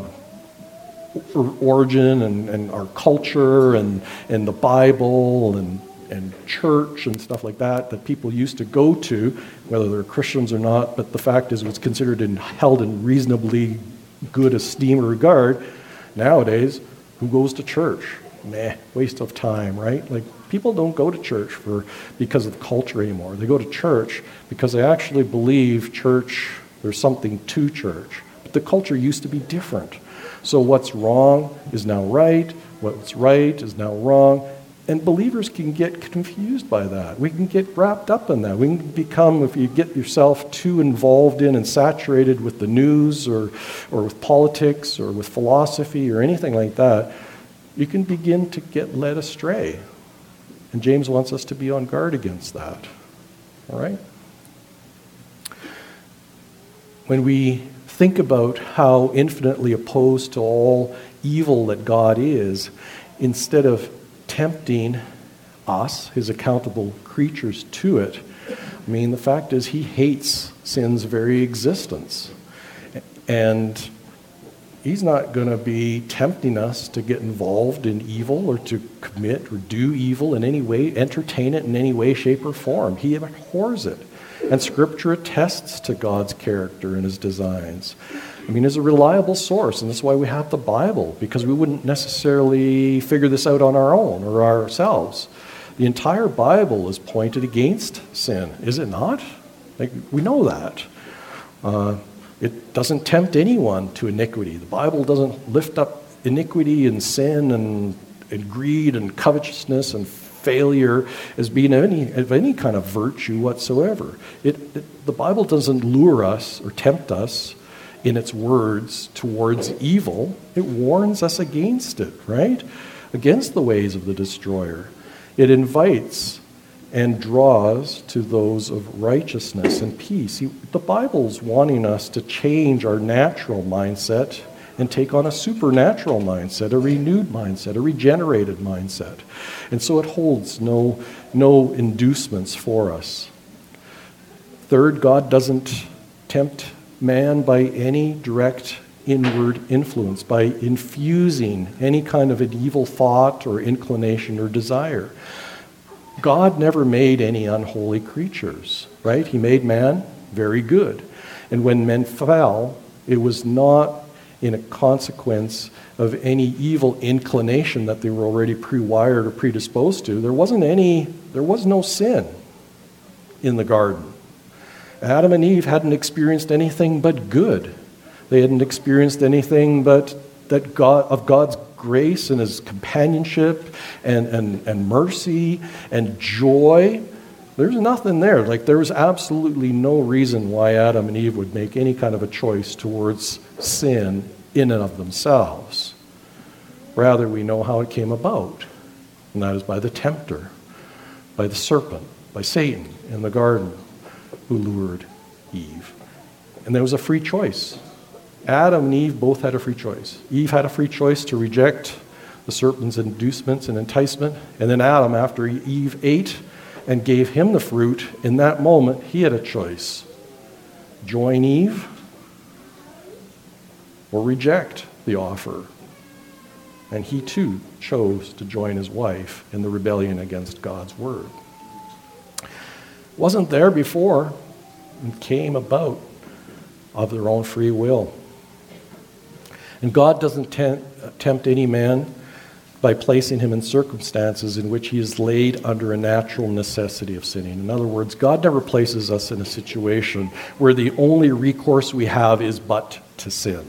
origin and, and our culture and, and the Bible and, and church and stuff like that, that people used to go to, whether they're Christians or not, but the fact is it was considered and held in reasonably good esteem or regard. Nowadays, who goes to church? Meh, waste of time, right? Like, people don't go to church for because of culture anymore. They go to church because they actually believe church, there's something to church. But the culture used to be different. So what's wrong is now right, what's right is now wrong, and believers can get confused by that. We can get wrapped up in that. We can become, if you get yourself too involved in and saturated with the news or, or with politics or with philosophy or anything like that, you can begin to get led astray. And James wants us to be on guard against that. All right? When we think about how infinitely opposed to all evil that God is, instead of tempting us, his accountable creatures, to it, I mean, the fact is he hates sin's very existence. And he's not going to be tempting us to get involved in evil or to commit or do evil in any way, entertain it in any way, shape, or form. He abhors it. And Scripture attests to God's character and his designs. I mean, it's a reliable source, and that's why we have the Bible, because we wouldn't necessarily figure this out on our own or ourselves. The entire Bible is pointed against sin, is it not? Like, we know that. Uh, it doesn't tempt anyone to iniquity. The Bible doesn't lift up iniquity and sin and, and greed and covetousness and failure as being any, of any kind of virtue whatsoever. It, it, the Bible doesn't lure us or tempt us in its words towards evil. It warns us against it, right? Against the ways of the destroyer. It invites and draws to those of righteousness and peace. See, the Bible's wanting us to change our natural mindset and take on a supernatural mindset, a renewed mindset, a regenerated mindset. And so it holds no, no inducements for us. Third, God doesn't tempt man by any direct inward influence, by infusing any kind of an evil thought or inclination or desire. God never made any unholy creatures, right? He made man very good. And when men fell, it was not in a consequence of any evil inclination that they were already pre-wired or predisposed to. There wasn't any, there was no sin in the garden. Adam and Eve hadn't experienced anything but good. They hadn't experienced anything but that God, of God's grace and his companionship and, and, and mercy and joy. There's nothing there. Like, there was absolutely no reason why Adam and Eve would make any kind of a choice towards sin in and of themselves. Rather, we know how it came about, and that is by the tempter, by the serpent, by Satan in the garden, who lured Eve. And there was a free choice. Adam and Eve both had a free choice. Eve had a free choice to reject the serpent's inducements and enticement, and then Adam, after Eve ate and gave him the fruit, in that moment, he had a choice. Join Eve or reject the offer. And he too chose to join his wife in the rebellion against God's word. Wasn't there before, and came about of their own free will. And God doesn't tempt, tempt any man by placing him in circumstances in which he is laid under a natural necessity of sinning. In other words, God never places us in a situation where the only recourse we have is but to sin.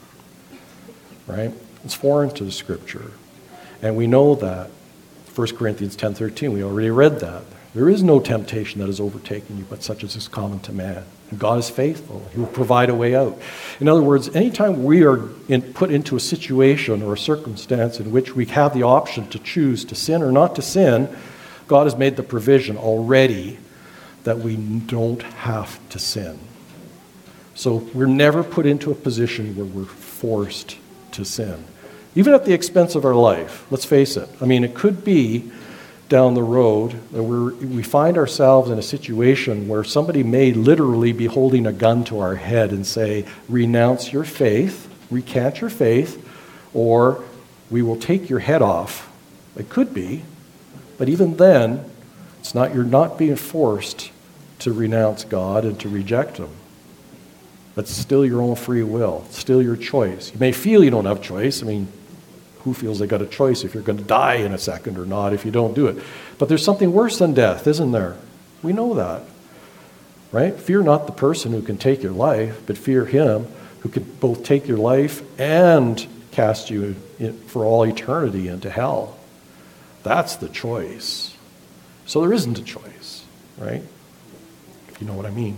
Right? It's foreign to the Scripture. And we know that. First Corinthians ten thirteen, we already read that. There is no temptation that has overtaken you, but such as is common to man. And God is faithful. He will provide a way out. In other words, anytime we are in, put into a situation or a circumstance in which we have the option to choose to sin or not to sin, God has made the provision already that we don't have to sin. So we're never put into a position where we're forced to sin. Even at the expense of our life. Let's face it. I mean, it could be down the road that we're, we find ourselves in a situation where somebody may literally be holding a gun to our head and say, renounce your faith, recant your faith, or we will take your head off. It could be, but even then, it's not, you're not being forced to renounce God and to reject him. That's still your own free will, still your choice. You may feel you don't have choice. I mean, who feels they got a choice if you're going to die in a second or not if you don't do it? But there's something worse than death, isn't there? We know that, right? Fear not the person who can take your life, but fear him who can both take your life and cast you in, for all eternity into hell. That's the choice. So there isn't a choice, right? If you know what I mean.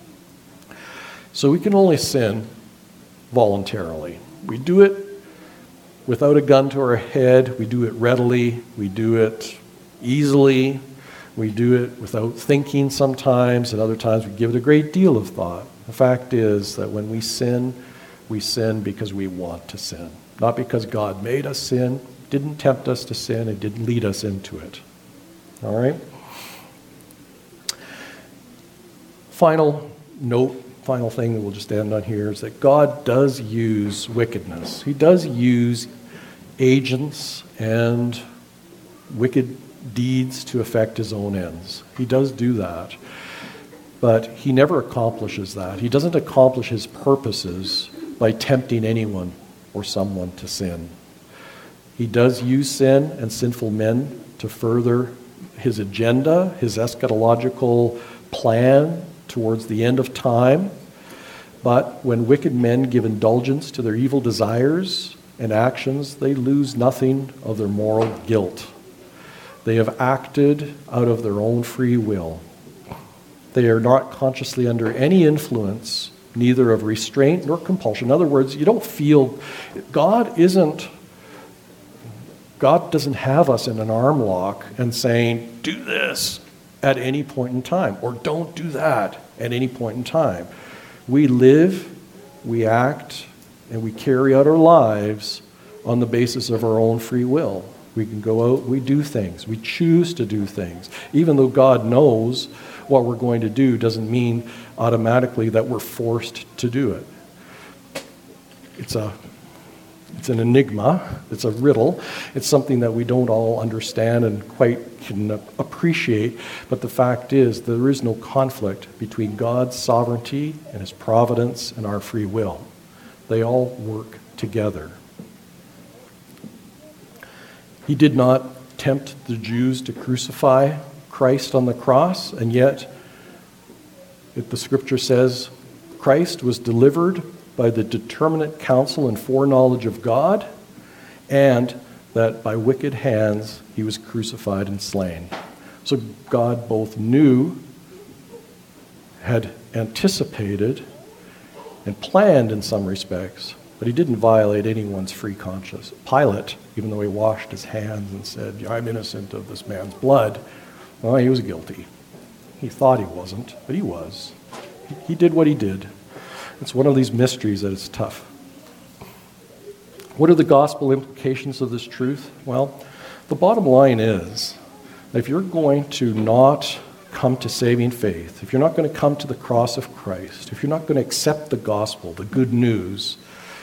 So we can only sin voluntarily. We do it without a gun to our head. We do it readily. We do it easily. We do it without thinking sometimes, and other times we give it a great deal of thought. The fact is that when we sin, we sin because we want to sin. Not because God made us sin, didn't tempt us to sin, and didn't lead us into it. All right? Final note, final thing that we'll just end on here is that God does use wickedness. He does use agents and wicked deeds to affect his own ends. He does do that. But he never accomplishes that. He doesn't accomplish his purposes by tempting anyone or someone to sin. He does use sin and sinful men to further his agenda, his eschatological plan towards the end of time. But when wicked men give indulgence to their evil desires and actions, they lose nothing of their moral guilt. They have acted out of their own free will. They are not consciously under any influence, neither of restraint nor compulsion. In other words, you don't feel, God isn't, God doesn't have us in an arm lock and saying, do this at any point in time, or don't do that at any point in time. We live, we act, and we carry out our lives on the basis of our own free will. We can go out, we do things, we choose to do things. Even though God knows what we're going to do, doesn't mean automatically that we're forced to do it. It's a It's an enigma. It's a riddle. It's something that we don't all understand and quite can appreciate. But the fact is, there is no conflict between God's sovereignty and his providence and our free will. They all work together. He did not tempt the Jews to crucify Christ on the cross, and yet, if the scripture says, Christ was delivered by the determinate counsel and foreknowledge of God, and that by wicked hands he was crucified and slain. So God both knew, had anticipated, and planned in some respects, but he didn't violate anyone's free conscience. Pilate, even though he washed his hands and said, I'm innocent of this man's blood, well, he was guilty. He thought he wasn't, but he was. He did what he did. It's one of these mysteries that is tough. What are the gospel implications of this truth? Well, the bottom line is that if you're going to not come to saving faith, if you're not going to come to the cross of Christ, if you're not going to accept the gospel, the good news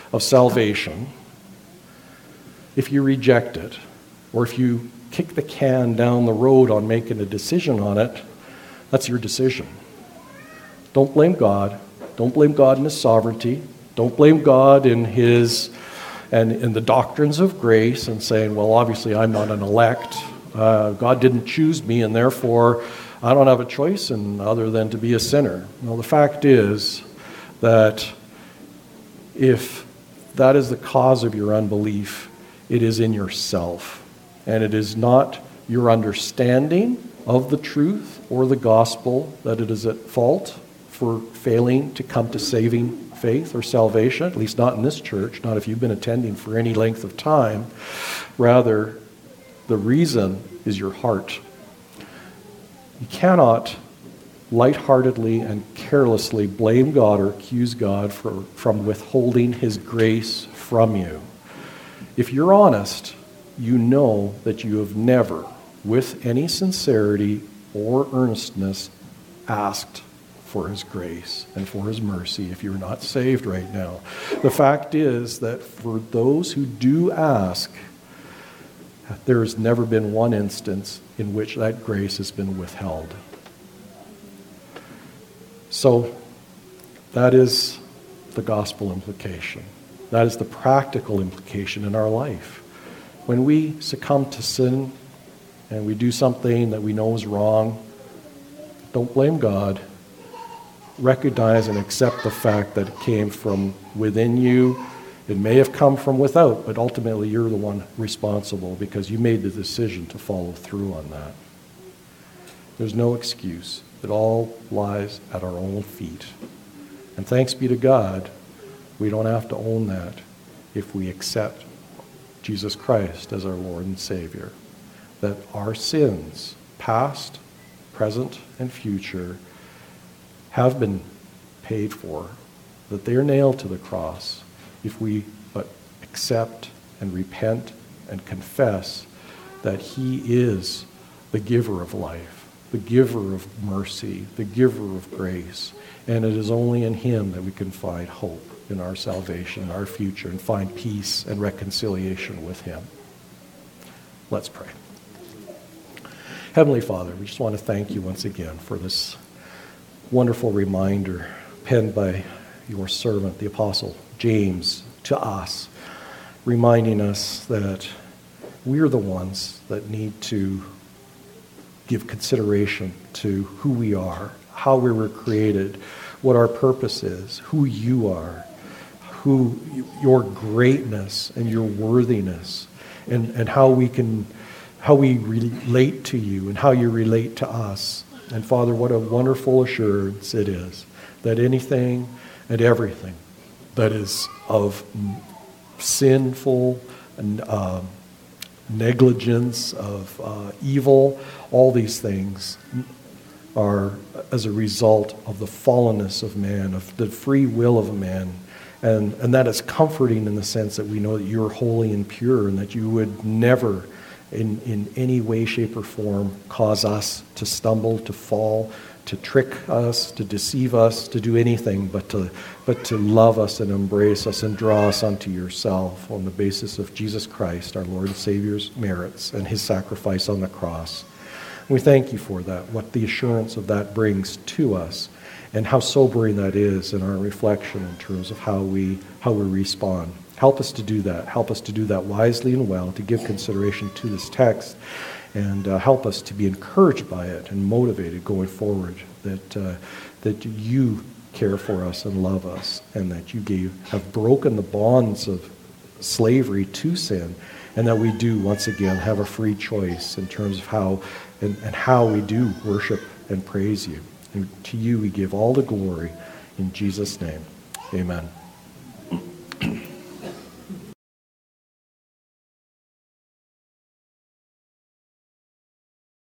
of salvation, if you reject it, or if you kick the can down the road on making a decision on it, that's your decision. Don't blame God. Don't blame God in His sovereignty. Don't blame God in His and in the doctrines of grace and saying, well, obviously I'm not an elect. Uh, God didn't choose me, and therefore I don't have a choice in other than to be a sinner. Well, the fact is that if that is the cause of your unbelief, it is in yourself. And it is not your understanding of the truth or the gospel that it is at fault for failing to come to saving faith or salvation, at least not in this church, not if you've been attending for any length of time. Rather, the reason is your heart. You cannot lightheartedly and carelessly blame God or accuse God for, from withholding His grace from you. If you're honest, you know that you have never, with any sincerity or earnestness, asked for His grace and for His mercy if you're not saved right now. The fact is that for those who do ask, there has never been one instance in which that grace has been withheld. So that is the gospel implication. That is the practical implication in our life. When we succumb to sin and we do something that we know is wrong, don't blame God. Recognize and accept the fact that it came from within you. It may have come from without, but ultimately you're the one responsible because you made the decision to follow through on that. There's no excuse. It all lies at our own feet. And thanks be to God, we don't have to own that if we accept Jesus Christ as our Lord and Savior. That our sins, past, present, and future, have been paid for, that they are nailed to the cross if we but accept and repent and confess that He is the giver of life, the giver of mercy, the giver of grace, and it is only in Him that we can find hope in our salvation, in our future, and find peace and reconciliation with Him. Let's pray. Heavenly Father, we just want to thank You once again for this wonderful reminder penned by Your servant, the Apostle James, to us, reminding us that we're the ones that need to give consideration to who we are, how we were created, what our purpose is, who You are, who Your greatness and Your worthiness, and, and how we can, how we relate to You and how You relate to us. And Father, what a wonderful assurance it is that anything and everything that is of sinful uh, negligence, of uh, evil, all these things are as a result of the fallenness of man, of the free will of man. And, and that is comforting in the sense that we know that You're holy and pure and that You would never in, in any way, shape, or form cause us to stumble, to fall, to trick us, to deceive us, to do anything but to but to love us and embrace us and draw us unto Yourself on the basis of Jesus Christ, our Lord and Savior's merits and His sacrifice on the cross. We thank You for that, what the assurance of that brings to us, and how sobering that is in our reflection in terms of how we how we respond. Help us to do that. Help us to do that wisely and well, to give consideration to this text, and uh, help us to be encouraged by it and motivated going forward, that uh, that You care for us and love us, and that You gave have broken the bonds of slavery to sin, and that we do once again have a free choice in terms of how and, and how we do worship and praise You. And to You we give all the glory in Jesus' name. Amen.